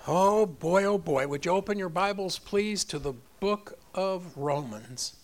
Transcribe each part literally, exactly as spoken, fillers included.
Oh boy, oh boy. Would you open your Bibles, please, to the book of Romans?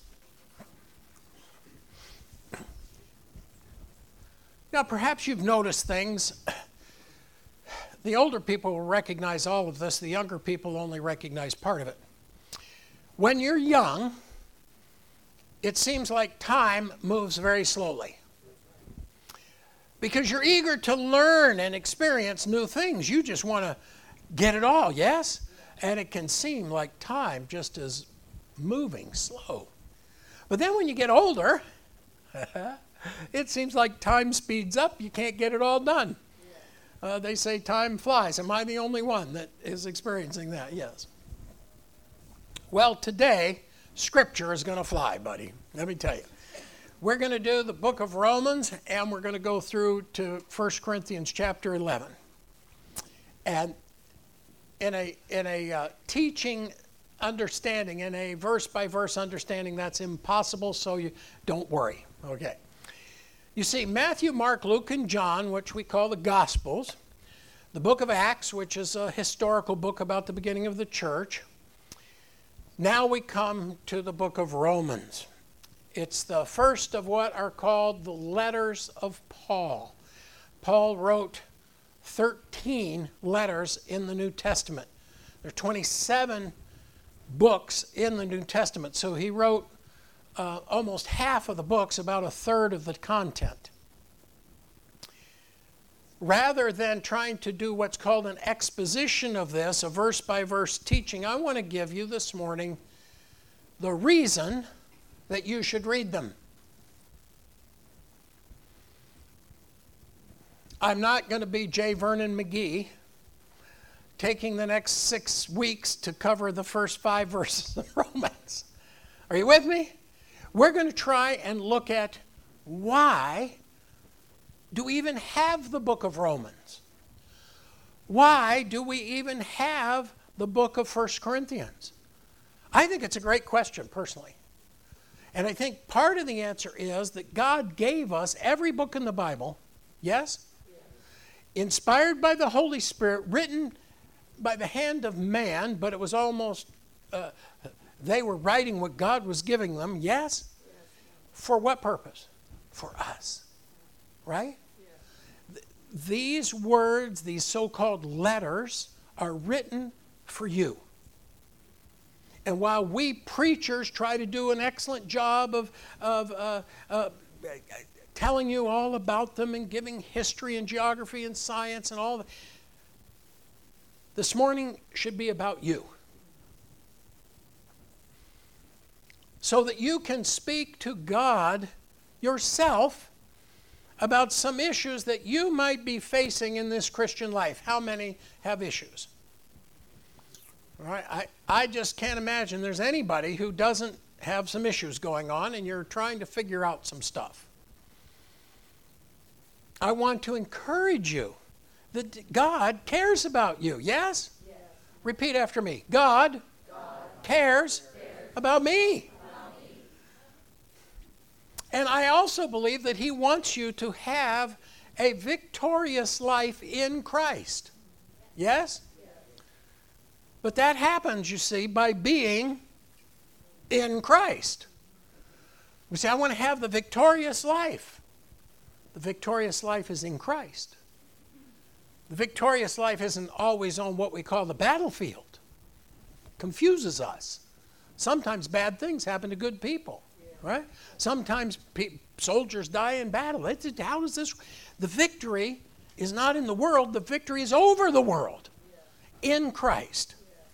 Now, perhaps you've noticed things. The older people will recognize all of this. The younger people only recognize part of it. When you're young, it seems like time moves very slowly. Because you're eager to learn and experience new things. You just want to get it all, yes? And it can seem like time just is moving slow. But then when you get older, it seems like time speeds up. You can't get it all done. Uh, they say time flies. Am I the only one that is experiencing that? Yes. Well, today, Scripture is going to fly, buddy. Let me tell you. We're going to do the book of Romans, and we're going to go through to First Corinthians chapter eleven. And in a in a uh, teaching understanding, in a verse-by-verse understanding, that's impossible, so you don't worry. Okay. You see, Matthew, Mark, Luke, and John, which we call the Gospels, the book of Acts, which is a historical book about the beginning of the church. Now we come to the book of Romans. It's the first of what are called the letters of Paul. Paul wrote thirteen letters in the New Testament. There are twenty-seven books in the New Testament, so he wrote uh, almost half of the books, about a third of the content. Rather than trying to do what's called an exposition of this, a verse-by-verse teaching, I want to give you this morning the reason that you should read them. I'm not going to be J. Vernon McGee taking the next six weeks to cover the first five verses of Romans. Are you with me? We're going to try and look at why do we even have the book of Romans? Why do we even have the book of First Corinthians? I think it's a great question, personally. And I think part of the answer is that God gave us every book in the Bible, yes? Inspired by the Holy Spirit, written by the hand of man, but it was almost, uh, they were writing what God was giving them, yes? For what purpose? For us, right? Th- these words, these so-called letters, are written for you. And while we preachers try to do an excellent job of, of uh, uh, telling you all about them and giving history and geography and science and all that, this morning should be about you. So that you can speak to God yourself about some issues that you might be facing in this Christian life. How many have issues? All right, I, I just can't imagine there's anybody who doesn't have some issues going on and you're trying to figure out some stuff. I want to encourage you that God cares about you. Yes? Yes. Repeat after me. God, God cares, cares about me. About me. And I also believe that He wants you to have a victorious life in Christ. Yes? But that happens, you see, by being in Christ. We say, I want to have the victorious life. The victorious life is in Christ. The victorious life isn't always on what we call the battlefield. It confuses us. Sometimes bad things happen to good people, right? Sometimes pe- soldiers die in battle. It's, how does this? The victory is not in the world. The victory is over the world in Christ.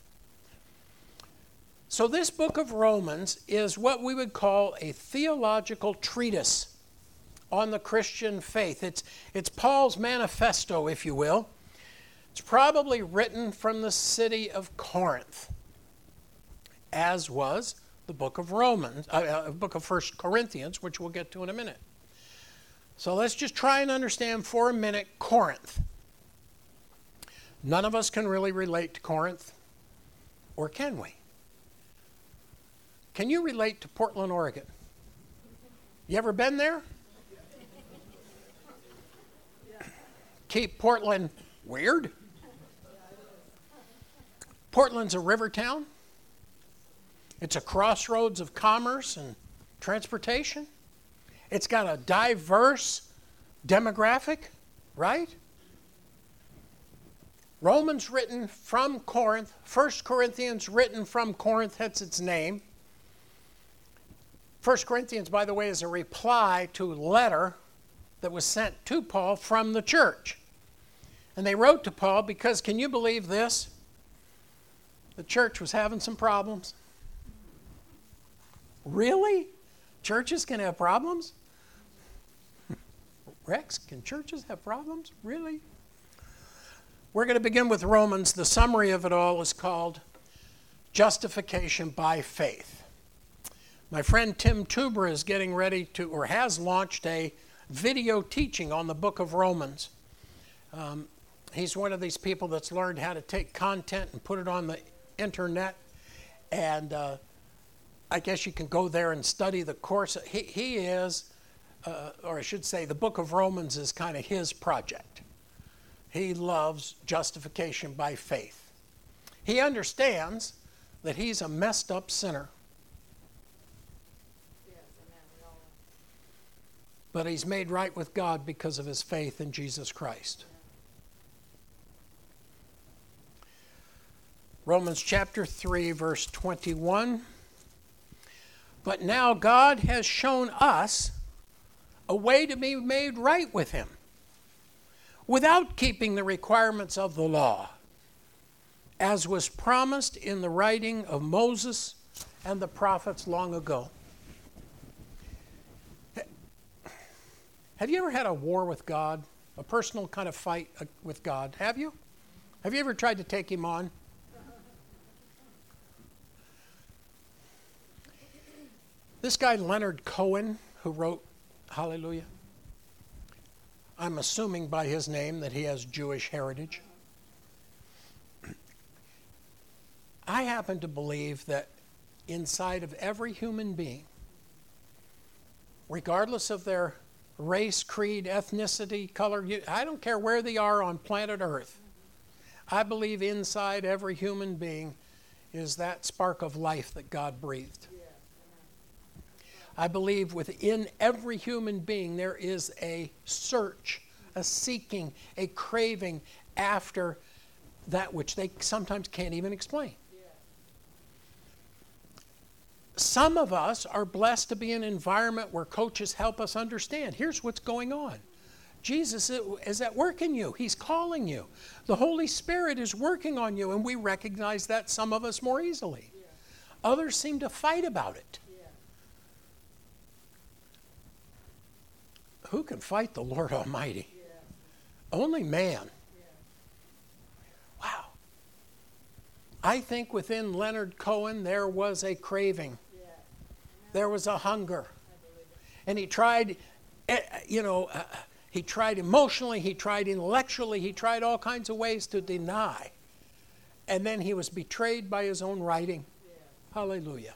So this book of Romans is what we would call a theological treatise on the Christian faith. It's, it's Paul's manifesto, if you will. It's probably written from the city of Corinth, as was the book of Romans, uh, uh, book of First Corinthians, which we'll get to in a minute. So let's just try and understand for a minute Corinth. None of us can really relate to Corinth, or can we? Can you relate to Portland, Oregon? You ever been there? Keep Portland weird? Portland's a river town. It's a crossroads of commerce and transportation. It's got a diverse demographic, right? Romans written from Corinth, First Corinthians written from Corinth, that's its name. First Corinthians, by the way, is a reply to a letter that was sent to Paul from the church. And they wrote to Paul because, can you believe this? The church was having some problems. Really? Churches can have problems? Rex, can churches have problems? Really? We're going to begin with Romans. The summary of it all is called Justification by Faith. My friend Tim Tuber is getting ready to, or has launched a video teaching on the book of Romans. Um, he's one of these people that's learned how to take content and put it on the internet. And uh, I guess you can go there and study the course. He, he is, uh, or I should say, the book of Romans is kind of his project. He loves justification by faith. He understands that he's a messed up sinner. Yes, amen. We all are. But he's made right with God because of his faith in Jesus Christ. Romans chapter three, verse twenty-one. But now God has shown us a way to be made right with him, without keeping the requirements of the law, as was promised in the writing of Moses and the prophets long ago. Have you ever had a war with God, a personal kind of fight with God? Have you? Have you ever tried to take him on? This guy, Leonard Cohen, who wrote Hallelujah, I'm assuming by his name that he has Jewish heritage. I happen to believe that inside of every human being, regardless of their race, creed, ethnicity, color, I don't care where they are on planet Earth, I believe inside every human being is that spark of life that God breathed. I believe within every human being there is a search, a seeking, a craving after that which they sometimes can't even explain. Some of us are blessed to be in an environment where coaches help us understand. Here's what's going on. Jesus is at work in you. He's calling you. The Holy Spirit is working on you, and we recognize that, some of us more easily. Others seem to fight about it. Who can fight the Lord Almighty? Yeah. Only man. Yeah. Wow. I think within Leonard Cohen there was a craving. Yeah. There was a hunger. And he tried, you know, uh, he tried emotionally, he tried intellectually, he tried all kinds of ways to deny. And then he was betrayed by his own writing. Yeah. Hallelujah. Hallelujah.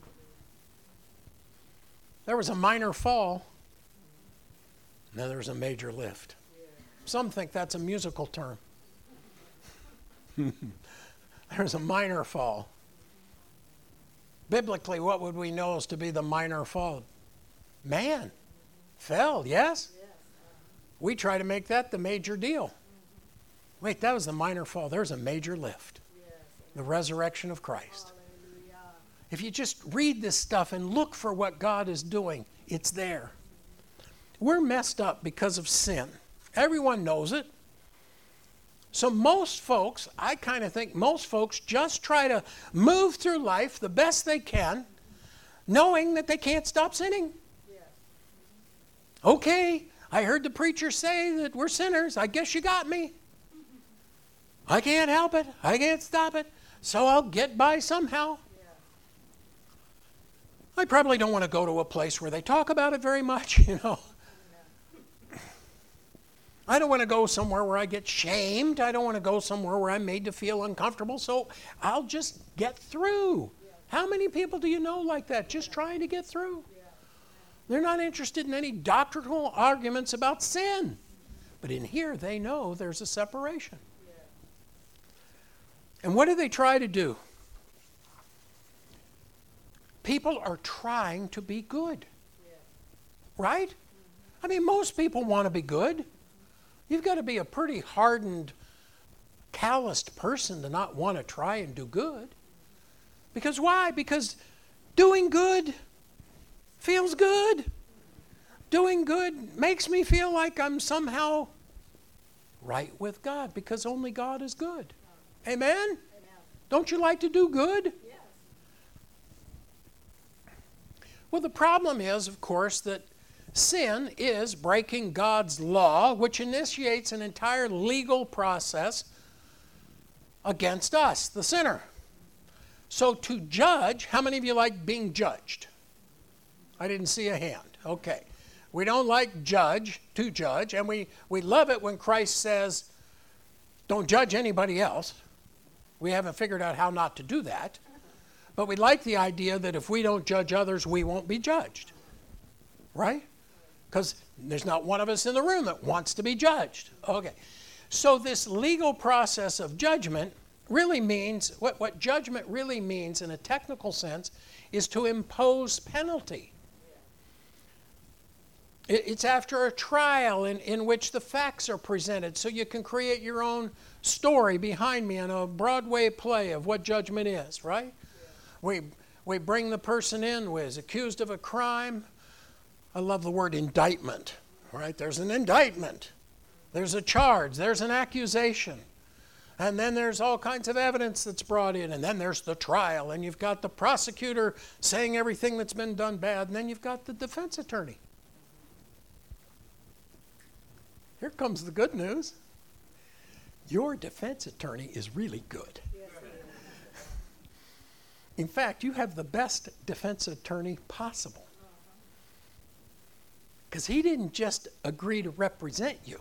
There was a minor fall. Now there's a major lift. Yeah. Some think that's a musical term. There's a minor fall. Biblically, what would we know as to be the minor fall? Man mm-hmm. fell, yes? yes? We try to make that the major deal. Mm-hmm. Wait, that was the minor fall. There's a major lift. Yes. The resurrection of Christ. Hallelujah. If you just read this stuff and look for what God is doing, it's there. We're messed up because of sin. Everyone knows it. So most folks, I kind of think most folks just try to move through life the best they can, knowing that they can't stop sinning. Yeah. Okay, I heard the preacher say that we're sinners. I guess you got me. I can't help it. I can't stop it. So I'll get by somehow. Yeah. I probably don't want to go to a place where they talk about it very much, you know. I don't want to go somewhere where I get shamed. I don't want to go somewhere where I'm made to feel uncomfortable. So I'll just get through. Yeah. How many people do you know like that, just trying to get through? Yeah. They're not interested in any doctrinal arguments about sin. But in here, they know there's a separation. Yeah. And what do they try to do? People are trying to be good. Right? I mean, most people want to be good. You've got to be a pretty hardened, calloused person to not want to try and do good. Because why? Because doing good feels good. Doing good makes me feel like I'm somehow right with God, because only God is good. Amen? Amen. Don't you like to do good? Yes. Well, the problem is, of course, that sin is breaking God's law, which initiates an entire legal process against us, the sinner. So to judge, how many of you like being judged? I didn't see a hand. Okay. We don't like judge, to judge, and we, we love it when Christ says, don't judge anybody else. We haven't figured out how not to do that. But we like the idea that if we don't judge others, we won't be judged. Right? Because there's not one of us in the room that wants to be judged. Okay. So this legal process of judgment really means, what, what judgment really means in a technical sense is to impose penalty. It, it's after a trial in, in which the facts are presented, so you can create your own story behind me in a Broadway play of what judgment is, right? Yeah. We, we bring the person in who is accused of a crime. I love the word indictment, right? There's an indictment. There's a charge. There's an accusation. And then there's all kinds of evidence that's brought in. And then there's the trial. And you've got the prosecutor saying everything that's been done bad. And then you've got the defense attorney. Here comes the good news. Your defense attorney is really good. In fact, you have the best defense attorney possible. Because he didn't just agree to represent you.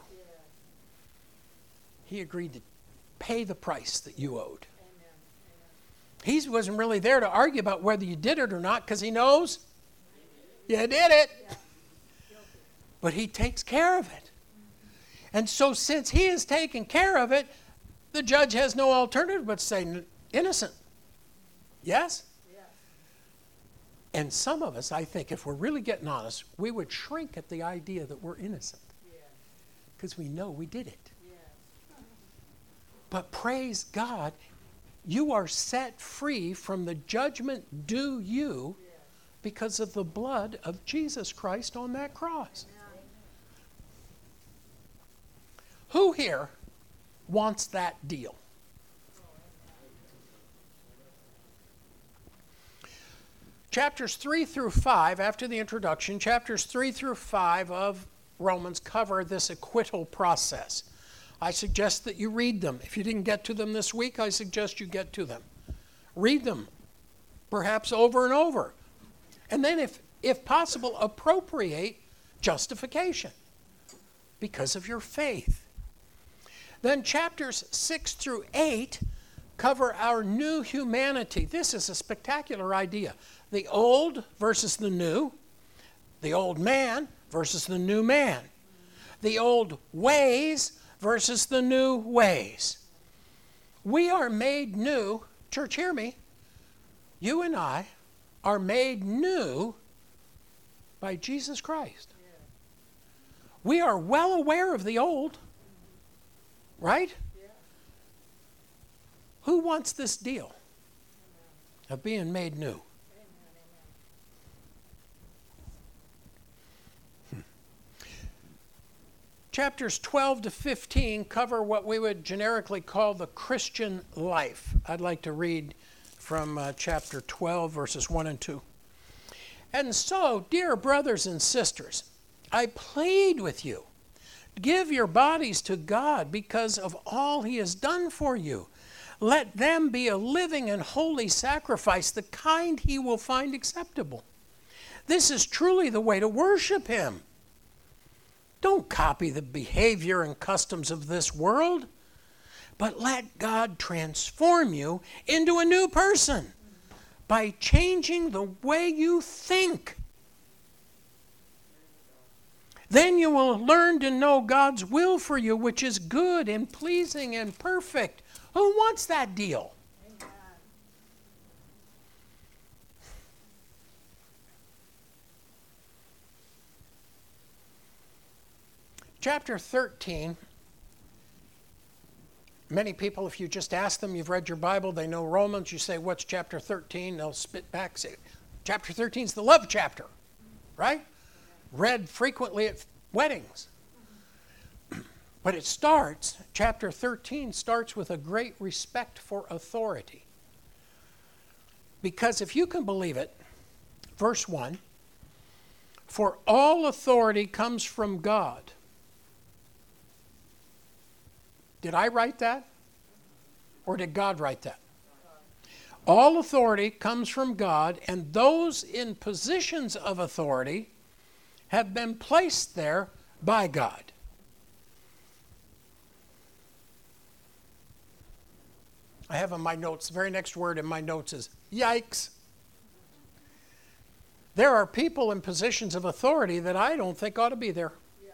He agreed to pay the price that you owed. He wasn't really there to argue about whether you did it or not, because he knows you did it. But he takes care of it. And so since he has taken care of it, the judge has no alternative but to say innocent. Yes? Yes? And some of us, I think, if we're really getting honest, we would shrink at the idea that we're innocent. Because we know we did it. Yes. But praise God, you are set free from the judgment due you yes. because of the blood of Jesus Christ on that cross. Amen. Who here wants that deal? Chapters three through five, after the introduction, chapters three through five of Romans cover this acquittal process. I suggest that you read them. If you didn't get to them this week, I suggest you get to them. Read them, perhaps over and over. And then, if, if possible, appropriate justification because of your faith. Then chapters six through eight cover our new humanity. This is a spectacular idea. The old versus the new. The old man versus the new man. The old ways versus the new ways. We are made new. Church, hear me. You and I are made new by Jesus Christ. We are well aware of the old. Right? Yeah. Who wants this deal of being made new? Hmm. Chapters twelve to fifteen cover what we would generically call the Christian life. I'd like to read from uh, chapter twelve, verses one and two. And so, dear brothers and sisters, I plead with you, give your bodies to God because of all he has done for you. Let them be a living and holy sacrifice, the kind he will find acceptable. This is truly the way to worship him. Don't copy the behavior and customs of this world, but let God transform you into a new person by changing the way you think. Then you will learn to know God's will for you, which is good and pleasing and perfect. Who wants that deal? Amen. Chapter thirteen. Many people, if you just ask them, you've read your Bible, they know Romans, you say, what's chapter thirteen? They'll spit back, say, chapter thirteen is the love chapter, right? Read frequently at weddings. But it starts, chapter thirteen starts with a great respect for authority. Because if you can believe it, verse one, for all authority comes from God. Did I write that? Or did God write that? All authority comes from God, and those in positions of authority have been placed there by God. I have in my notes, the very next word in my notes is yikes. There are people in positions of authority that I don't think ought to be there. Yeah.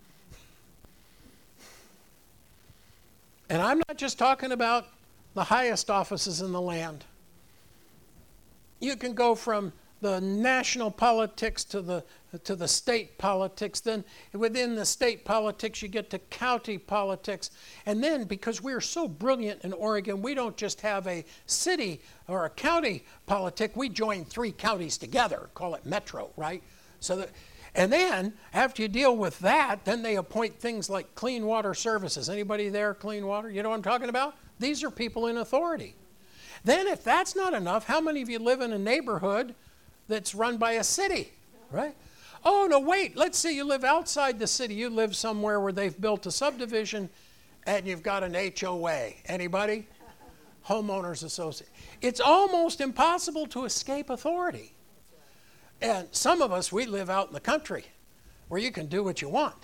And I'm not just talking about the highest offices in the land. You can go from the national politics to the to the state politics. Then within the state politics, you get to county politics. And then, because we're so brilliant in Oregon, we don't just have a city or a county politic. We join three counties together, call it metro, right? So that, and then after you deal with that, then they appoint things like clean water services. Anybody there, clean water? You know what I'm talking about? These are people in authority. Then if that's not enough, how many of you live in a neighborhood that's run by a city, right? Oh, no, wait, let's say you live outside the city. You live somewhere where they've built a subdivision and you've got an H O A. Anybody? Homeowners Association. It's almost impossible to escape authority. And some of us, we live out in the country where you can do what you want.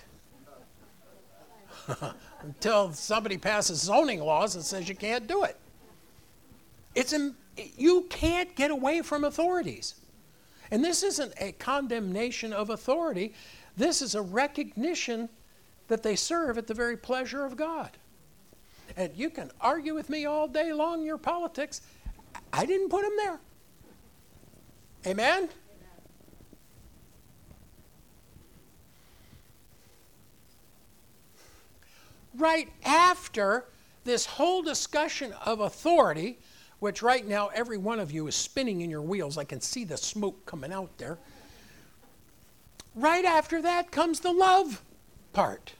Until somebody passes zoning laws and says you can't do it. It's in, you can't get away from authorities. And this isn't a condemnation of authority. This is a recognition that they serve at the very pleasure of God. And you can argue with me all day long, your politics. I didn't put them there. Amen? Amen. Right after this whole discussion of authority, which right now every one of you is spinning in your wheels. I can see the smoke coming out there. Right after that comes the love part.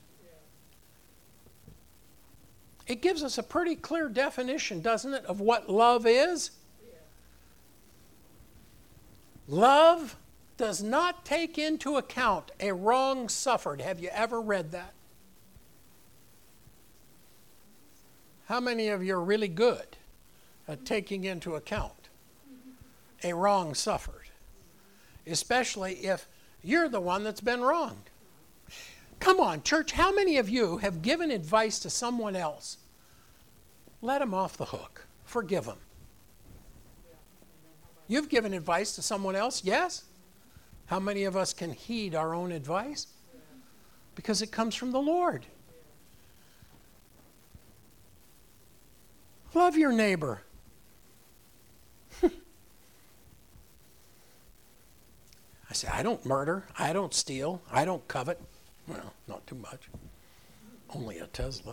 It gives us a pretty clear definition, doesn't it, of what love is? Love does not take into account a wrong suffered. Have you ever read that? How many of you are really good at taking into account a wrong suffered? Especially if you're the one that's been wronged. Come on, church, how many of you have given advice to someone else? Let them off the hook. Forgive them. You've given advice to someone else, yes? How many of us can heed our own advice? Because it comes from the Lord. Love your neighbor. I say, I don't murder. I don't steal. I don't covet. Well, not too much. Only a Tesla.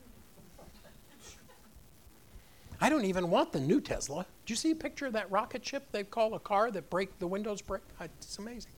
I don't even want the new Tesla. Did you see a picture of that rocket ship they call a car that break the windows break? It's amazing.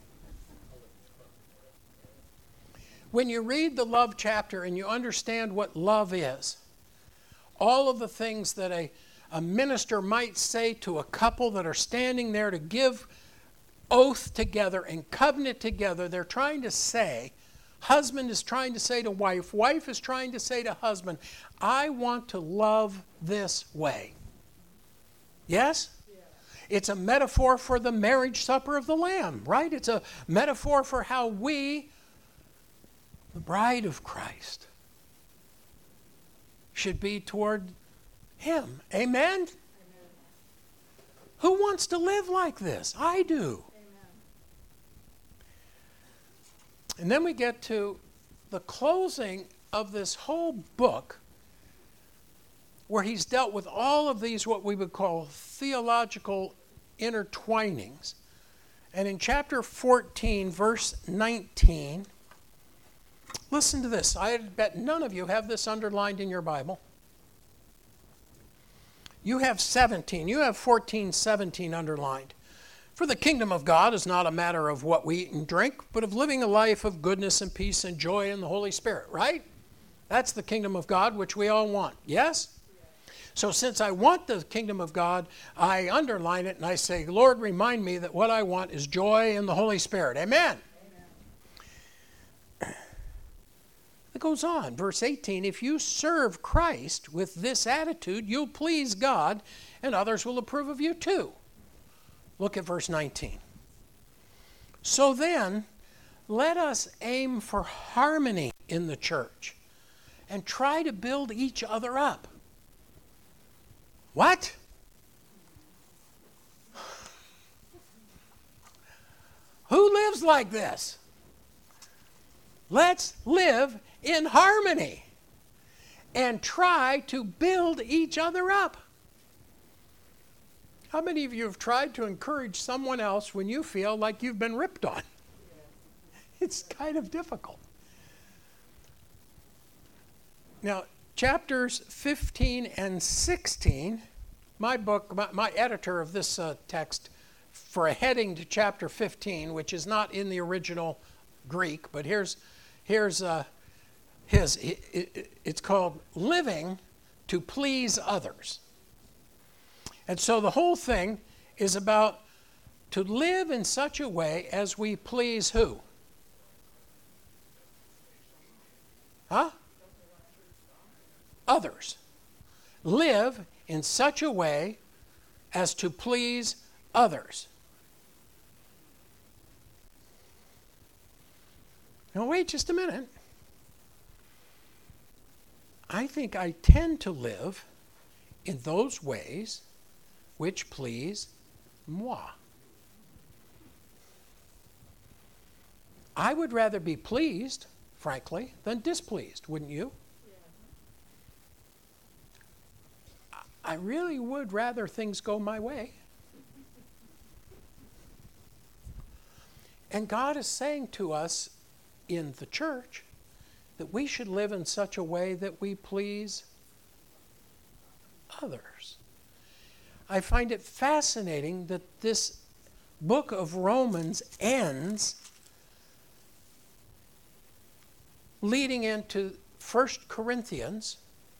When you read the love chapter and you understand what love is, all of the things that a, a minister might say to a couple that are standing there to give oath together and covenant together, they're trying to say, husband is trying to say to wife, wife is trying to say to husband, I want to love this way. Yes? Yeah. It's a metaphor for the marriage supper of the Lamb, right? It's a metaphor for how we, the bride of Christ, should be toward him. Amen? Amen? Who wants to live like this? I do. And then we get to the closing of this whole book, where he's dealt with all of these, what we would call theological intertwinings. And in chapter fourteen, verse nineteen, listen to this. I bet none of you have this underlined in your Bible. You have seventeen. You have fourteen, seventeen underlined. For the kingdom of God is not a matter of what we eat and drink, but of living a life of goodness and peace and joy in the Holy Spirit, right? That's the kingdom of God, which we all want. Yes? So since I want the kingdom of God, I underline it and I say, Lord, remind me that what I want is joy in the Holy Spirit. Amen. Amen. It goes on, verse eighteen, if you serve Christ with this attitude, you'll please God, and others will approve of you too. Look at verse nineteen. So then, let us aim for harmony in the church and try to build each other up. What? Who lives like this? Let's live in harmony and try to build each other up. How many of you have tried to encourage someone else when you feel like you've been ripped on? It's kind of difficult. Now, chapters fifteen and sixteen, my book, my, my editor of this uh, text, for a heading to chapter fifteen, which is not in the original Greek, but here's, here's uh, his, it, it, it's called Living to Please Others. And so the whole thing is about to live in such a way as we please who? Huh? Others. Live in such a way as to please others. Now wait just a minute. I think I tend to live in those ways which please moi. I would rather be pleased, frankly, than displeased, wouldn't you? Yeah. I really would rather things go my way. And God is saying to us in the church that we should live in such a way that we please others. I find it fascinating that this book of Romans ends leading into First Corinthians.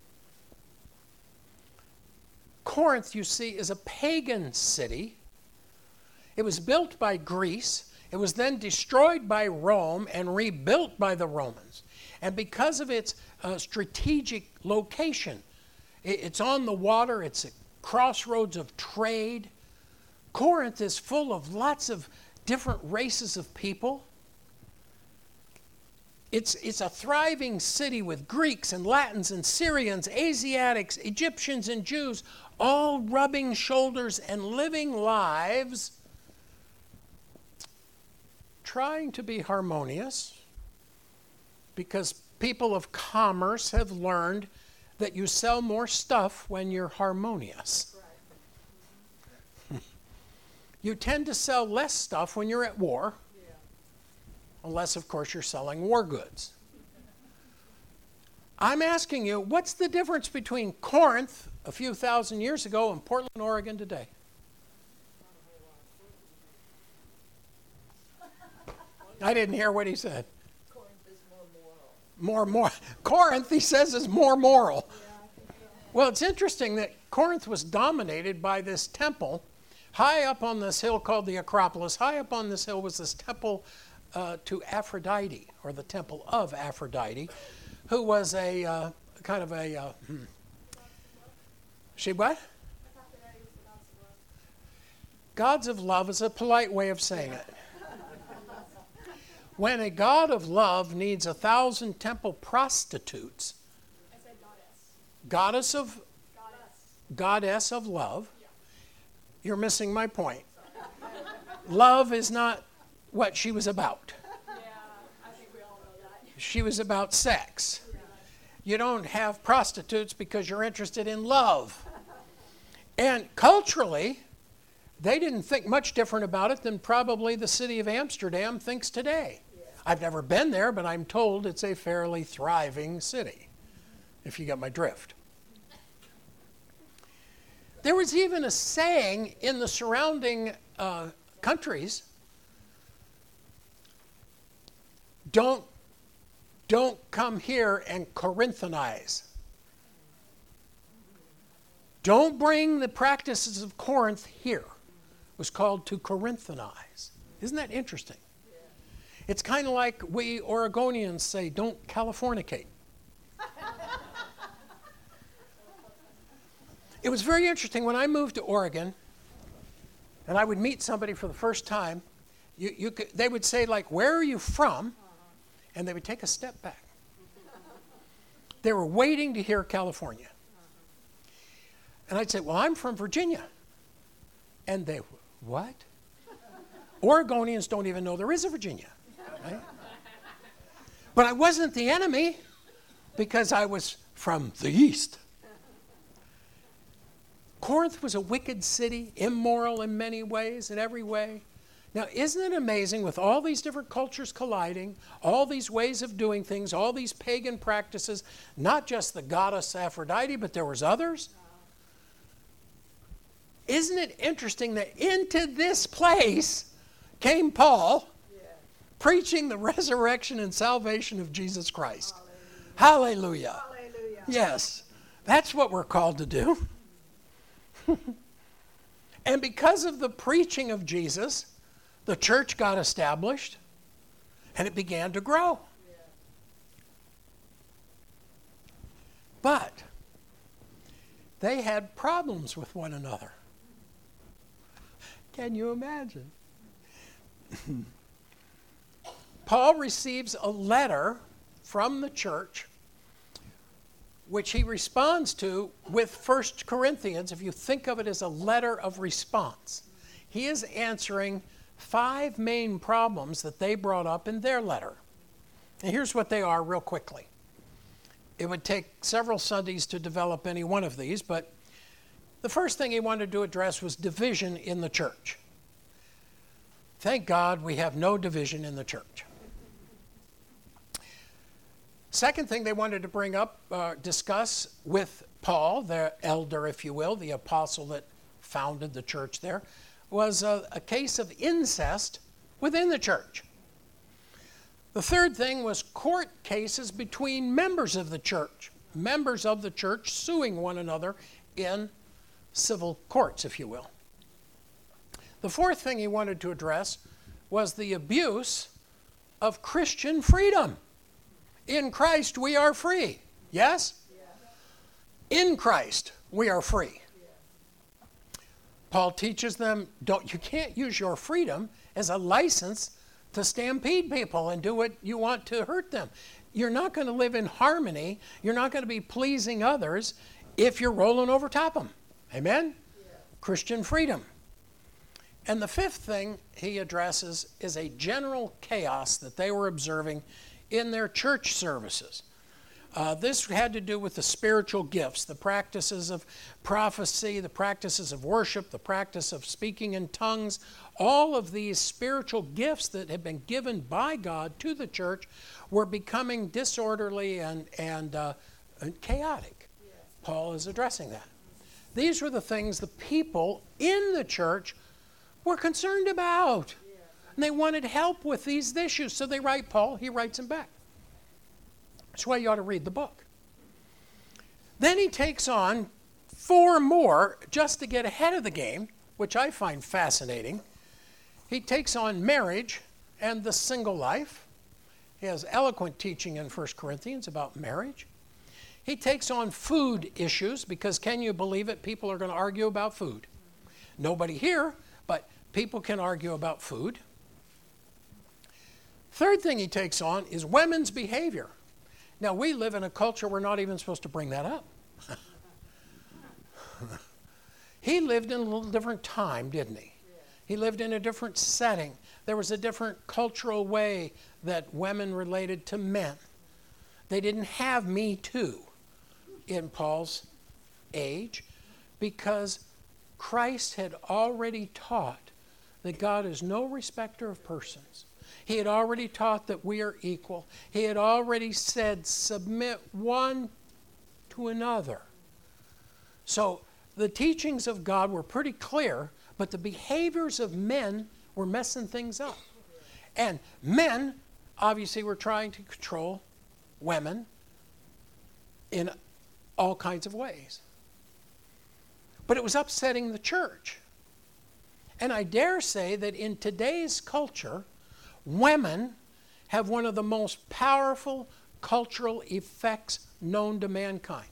Corinth, you see, is a pagan city. It was built by Greece. It was then destroyed by Rome and rebuilt by the Romans. And because of its uh, strategic location, it, it's on the water, it's a crossroads of trade. Corinth is full of lots of different races of people. It's, it's a thriving city with Greeks and Latins and Syrians, Asiatics, Egyptians and Jews, all rubbing shoulders and living lives, trying to be harmonious, because people of commerce have learned that you sell more stuff when you're harmonious. Right. You tend to sell less stuff when you're at war, yeah. Unless, of course, you're selling war goods. I'm asking you, what's the difference between Corinth a few thousand years ago and Portland, Oregon today? I didn't hear what he said. More moral. Corinth, he says, is more moral. Yeah, well, it's interesting that Corinth was dominated by this temple. High up on this hill called the Acropolis, high up on this hill was this temple uh, to Aphrodite, or the temple of Aphrodite, who was a uh, kind of a... Uh, hmm. She what? Gods of love is a polite way of saying it. When a god of love needs a thousand temple prostitutes, I said goddess. Goddess of goddess, goddess of love. Yeah. You're missing my point. Love is not what she was about. Yeah, I think she was about sex. You don't have prostitutes because you're interested in love. And culturally, they didn't think much different about it than probably the city of Amsterdam thinks today. I've never been there, but I'm told it's a fairly thriving city, if you get my drift. There was even a saying in the surrounding uh, countries, don't, don't come here and Corinthanize. Don't bring the practices of Corinth here. It was called to Corinthanize. Isn't that interesting? It's kind of like we Oregonians say, don't Californicate. It was very interesting when I moved to Oregon, and I would meet somebody for the first time. You, you could, they would say, like, where are you from? And they would take a step back. They were waiting to hear California. And I'd say, well, I'm from Virginia. And they, what? Oregonians don't even know there is a Virginia. Right? But I wasn't the enemy because I was from the east. Corinth was a wicked city, immoral in many ways, in every way. Now, isn't it amazing with all these different cultures colliding, all these ways of doing things, all these pagan practices, not just the goddess Aphrodite, but there was others? Isn't it interesting that into this place came Paul, yeah, preaching the resurrection and salvation of Jesus Christ? Hallelujah. Hallelujah. Hallelujah. Yes, that's what we're called to do. And because of the preaching of Jesus, the church got established and it began to grow. Yeah. But they had problems with one another. Can you imagine? Paul receives a letter from the church, which he responds to with First Corinthians, if you think of it as a letter of response. He is answering five main problems that they brought up in their letter. And here's what they are real quickly. It would take several Sundays to develop any one of these, but the first thing he wanted to address was division in the church. Thank God we have no division in the church. Second thing they wanted to bring up, uh, discuss with Paul, the elder, if you will, the apostle that founded the church there, was a, a case of incest within the church. The third thing was court cases between members of the church, members of the church suing one another in civil courts, if you will. The fourth thing he wanted to address was the abuse of Christian freedom. In Christ, we are free. Yes? Yeah. In Christ, we are free. Yeah. Paul teaches them, don't, you can't use your freedom as a license to stampede people and do what you want to hurt them. You're not going to live in harmony. You're not going to be pleasing others if you're rolling over top of them. Amen? Yeah. Christian freedom. And the fifth thing he addresses is a general chaos that they were observing in their church services. Uh, this had to do with the spiritual gifts, the practices of prophecy, the practices of worship, the practice of speaking in tongues. All of these spiritual gifts that had been given by God to the church were becoming disorderly and, and, uh, and chaotic. Yes. Paul is addressing that. These were the things the people in the church were concerned about. And they wanted help with these issues. So they write Paul, he writes them back. That's why you ought to read the book. Then he takes on four more just to get ahead of the game, which I find fascinating. He takes on marriage and the single life. He has eloquent teaching in First Corinthians about marriage. He takes on food issues because, can you believe it, people are going to argue about food. Nobody here, but people can argue about food. Third thing he takes on is women's behavior. Now, we live in a culture we're not even supposed to bring that up. He lived in a little different time, didn't he? He lived in a different setting. There was a different cultural way that women related to men. They didn't have Me Too in Paul's age because Christ had already taught that God is no respecter of persons. He had already taught that we are equal. He had already said, submit one to another. So the teachings of God were pretty clear, but the behaviors of men were messing things up. And men, obviously, were trying to control women in all kinds of ways. But it was upsetting the church. And I dare say that in today's culture, women have one of the most powerful cultural effects known to mankind.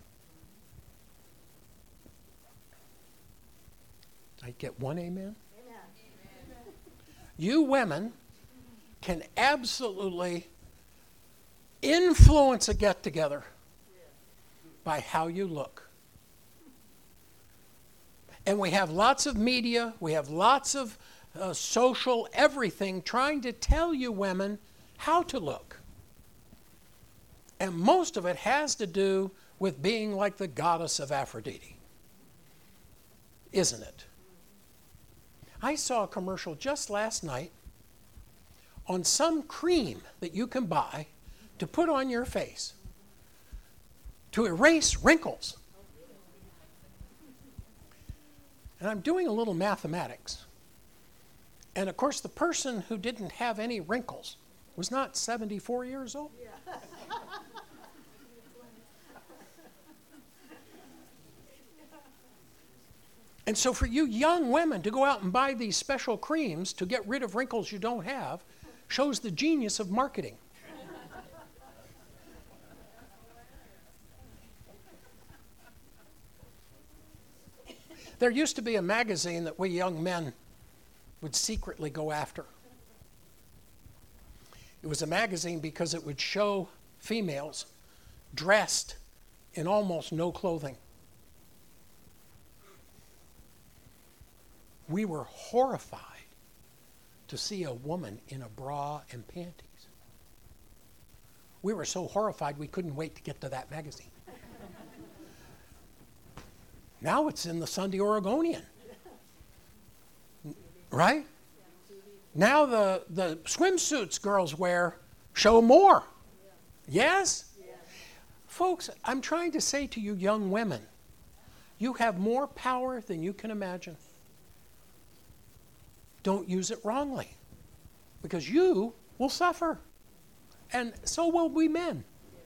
I get one amen? Amen. You women can absolutely influence a get-together by how you look. And we have lots of media, we have lots of uh, social everything trying to tell you women how to look. And most of it has to do with being like the goddess of Aphrodite. Isn't it? I saw a commercial just last night on some cream that you can buy to put on your face to erase wrinkles. And I'm doing a little mathematics. And of course, the person who didn't have any wrinkles was not seventy-four years old. Yeah. And so for you young women to go out and buy these special creams to get rid of wrinkles you don't have shows the genius of marketing. There used to be a magazine that we young men would secretly go after. It was a magazine because it would show females dressed in almost no clothing. We were horrified to see a woman in a bra and panties. We were so horrified we couldn't wait to get to that magazine. Now it's in the Sunday Oregonian. Right? Now the, the swimsuits girls wear show more. Yes? Folks, I'm trying to say to you young women, you have more power than you can imagine. Don't use it wrongly, because you will suffer, and so will we men.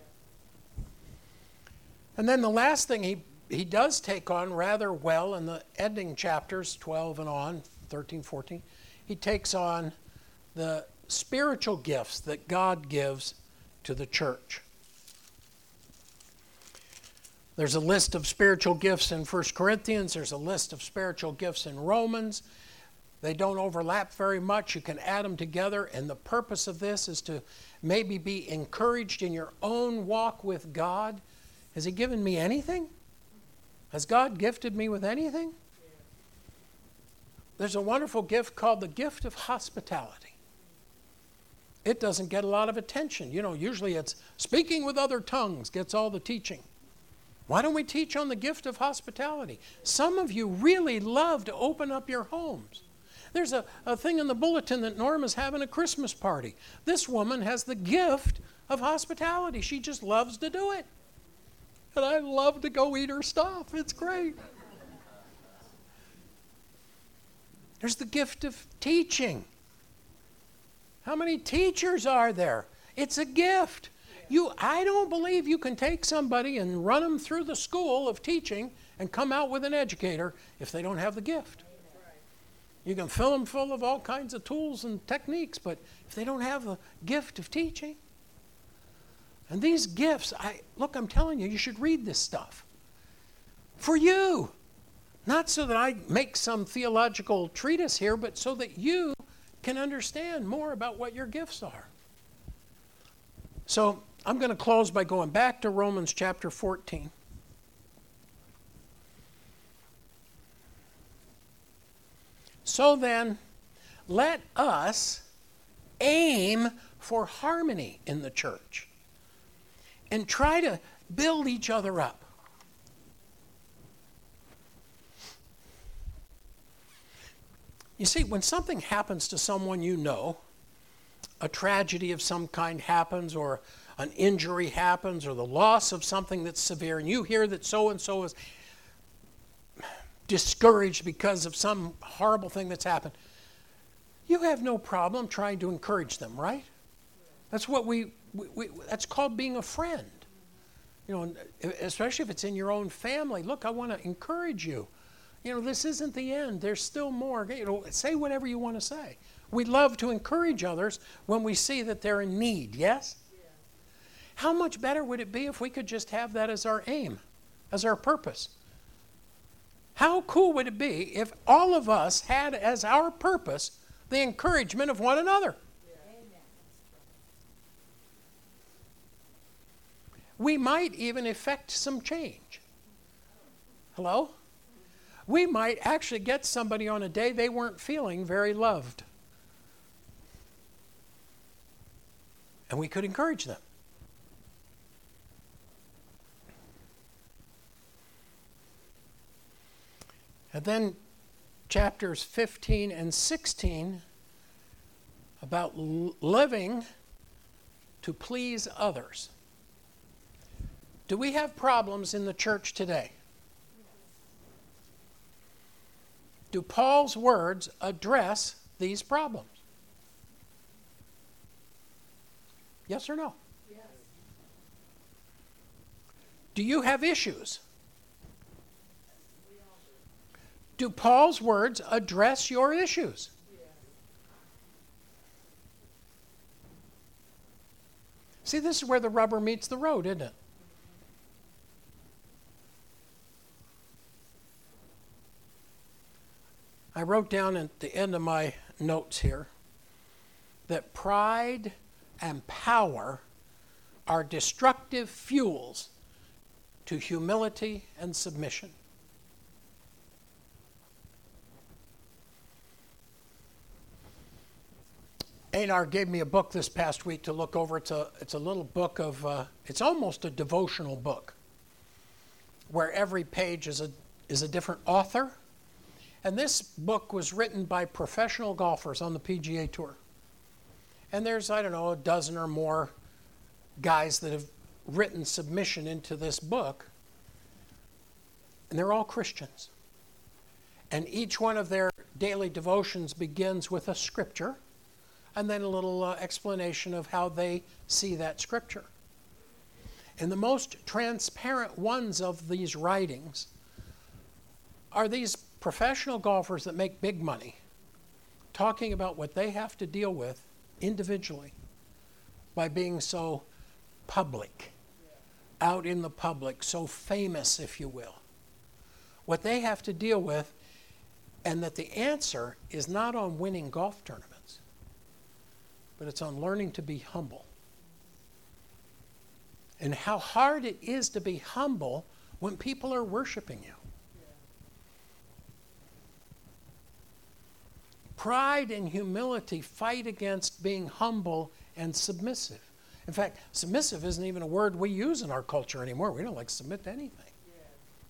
And then the last thing he, he does take on rather well in the ending chapters, twelve and on, thirteen, fourteen, he takes on the spiritual gifts that God gives to the church. There's a list of spiritual gifts in First Corinthians. There's a list of spiritual gifts in Romans. They don't overlap very much. You can add them together. And the purpose of this is to maybe be encouraged in your own walk with God. Has He given me anything? Has God gifted me with anything? There's a wonderful gift called the gift of hospitality. It doesn't get a lot of attention. You know, usually it's speaking with other tongues gets all the teaching. Why don't we teach on the gift of hospitality? Some of you really love to open up your homes. There's a, a thing in the bulletin that Norma's having a Christmas party. This woman has the gift of hospitality. She just loves to do it. And I love to go eat her stuff. It's great. There's the gift of teaching. How many teachers are there? It's a gift. You, I don't believe you can take somebody and run them through the school of teaching and come out with an educator if they don't have the gift. You can fill them full of all kinds of tools and techniques, but if they don't have the gift of teaching, and these gifts, I look, I'm telling you, you should read this stuff. For you. Not so that I make some theological treatise here, but so that you can understand more about what your gifts are. So I'm going to close by going back to Romans chapter fourteen. So then, let us aim for harmony in the church and try to build each other up. You see, when something happens to someone you know, a tragedy of some kind happens, or an injury happens, or the loss of something that's severe, and you hear that so-and-so is discouraged because of some horrible thing that's happened, you have no problem trying to encourage them, right? That's what we, we, we that's called being a friend. You know, especially if it's in your own family. Look, I want to encourage you. You know, this isn't the end. There's still more. You know, say whatever you want to say. We love to encourage others when we see that they're in need, yes? Yeah. How much better would it be if we could just have that as our aim, as our purpose? How cool would it be if all of us had as our purpose the encouragement of one another? We might even effect some change. Hello? We might actually get somebody on a day they weren't feeling very loved. And we could encourage them. And then chapters fifteen and sixteen about l- living to please others. Do we have problems in the church today? Do Paul's words address these problems? Yes or no? Yes. Do you have issues? Do Paul's words address your issues? Yes. See, this is where the rubber meets the road, isn't it? I wrote down at the end of my notes here that pride and power are destructive fuels to humility and submission. Einar gave me a book this past week to look over. It's a, it's a little book of, uh, it's almost a devotional book where every page is a, is a different author. And this book was written by professional golfers on the P G A Tour. And there's, I don't know, a dozen or more guys that have written submission into this book. And they're all Christians. And each one of their daily devotions begins with a scripture and then a little uh, explanation of how they see that scripture. And the most transparent ones of these writings are these professional golfers that make big money, talking about what they have to deal with individually by being so public, out in the public, so famous, if you will. What they have to deal with, and that the answer is not on winning golf tournaments, but it's on learning to be humble. And how hard it is to be humble when people are worshiping you. Pride and humility fight against being humble and submissive. In fact, submissive isn't even a word we use in our culture anymore. We don't like submit to anything. Yeah.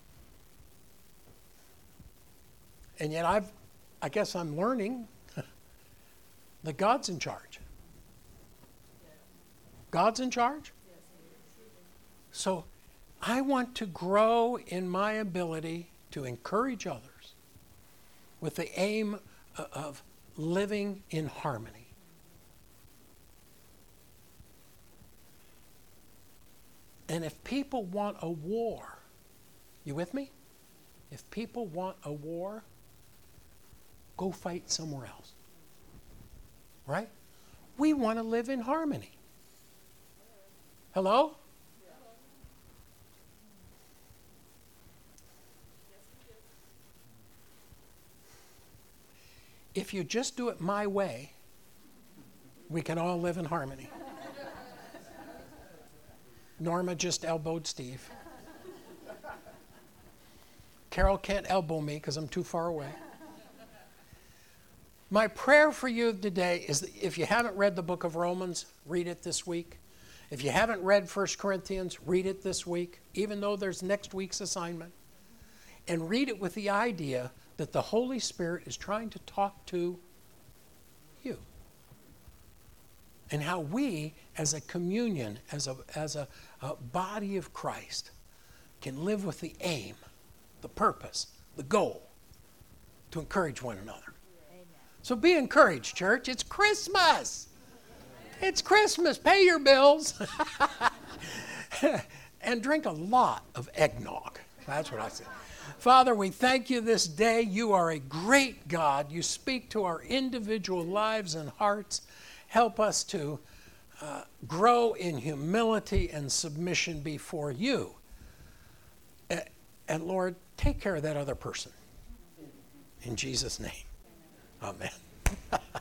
And yet I've, I guess I'm learning that God's in charge. Yeah. God's in charge? Yes, he is. So I want to grow in my ability to encourage others with the aim of living in harmony. And if people want a war, you with me? If people want a war, go fight somewhere else. Right? We want to live in harmony. Hello? If you just do it my way, we can all live in harmony. Norma just elbowed Steve. Carol can't elbow me because I'm too far away. My prayer for you today is that if you haven't read the book of Romans, read it this week. If you haven't read First Corinthians, read it this week, even though there's next week's assignment. And read it with the idea that the Holy Spirit is trying to talk to you. And how we, as a communion, as a, as a, a body of Christ, can live with the aim, the purpose, the goal, to encourage one another. Amen. So be encouraged, church. It's Christmas. It's Christmas. Pay your bills. And drink a lot of eggnog. That's what I said. Father, we thank you this day. You are a great God. You speak to our individual lives and hearts. Help us to uh, grow in humility and submission before you. And, and Lord, take care of that other person. In Jesus' name, amen.